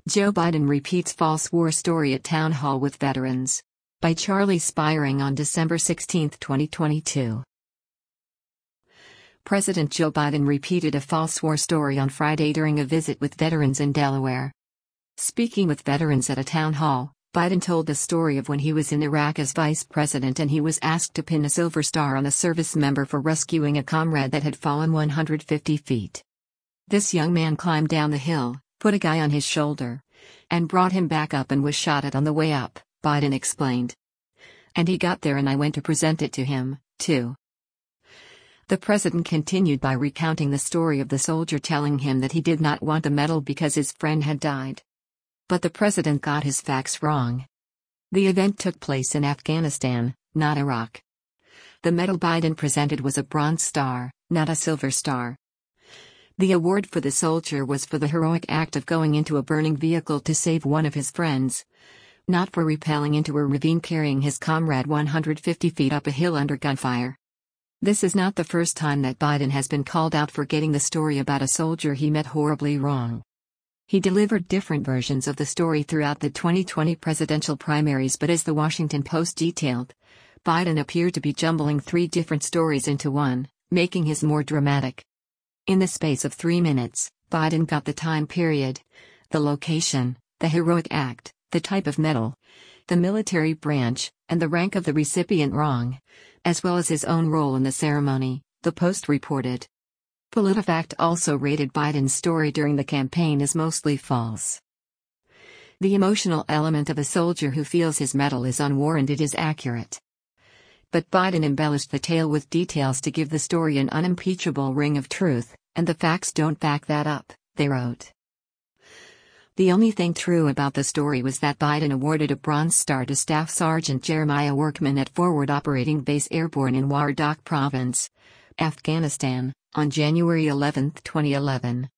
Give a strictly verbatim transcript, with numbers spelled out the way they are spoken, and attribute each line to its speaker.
Speaker 1: Joe Biden repeats false war story at town hall with veterans. By Charlie Spiring on December sixteenth, twenty twenty-two. President Joe Biden repeated a false war story on Friday during a visit with veterans in Delaware. Speaking with veterans at a town hall, Biden told the story of when he was in Iraq as vice president and he was asked to pin a silver star on a service member for rescuing a comrade that had fallen one hundred fifty feet. This young man climbed down the hill, put a guy on his shoulder, and brought him back up and was shot at on the way up, Biden explained. And he got there and I went to present it to him, too. The president continued by recounting the story of the soldier telling him that he did not want the medal because his friend had died. But the president got his facts wrong. The event took place in Afghanistan, not Iraq. The medal Biden presented was a Bronze Star, not a Silver Star. The award for the soldier was for the heroic act of going into a burning vehicle to save one of his friends, not for rappelling into a ravine carrying his comrade one hundred fifty feet up a hill under gunfire. This is not the first time that Biden has been called out for getting the story about a soldier he met horribly wrong. He delivered different versions of the story throughout the twenty twenty presidential primaries, but as the Washington Post detailed, Biden appeared to be jumbling three different stories into one, making his more dramatic. In the space of three minutes, Biden got the time period, the location, the heroic act, the type of medal, the military branch, and the rank of the recipient wrong, as well as his own role in the ceremony, the Post reported. PolitiFact also rated Biden's story during the campaign as mostly false. The emotional element of a soldier who feels his medal is unwarranted is accurate. But Biden embellished the tale with details to give the story an unimpeachable ring of truth, and the facts don't back that up, they wrote. The only thing true about the story was that Biden awarded a Bronze Star to Staff Sergeant Jeremiah Workman at Forward Operating Base Airborne in Wardak Province, Afghanistan, on January eleventh, twenty eleven.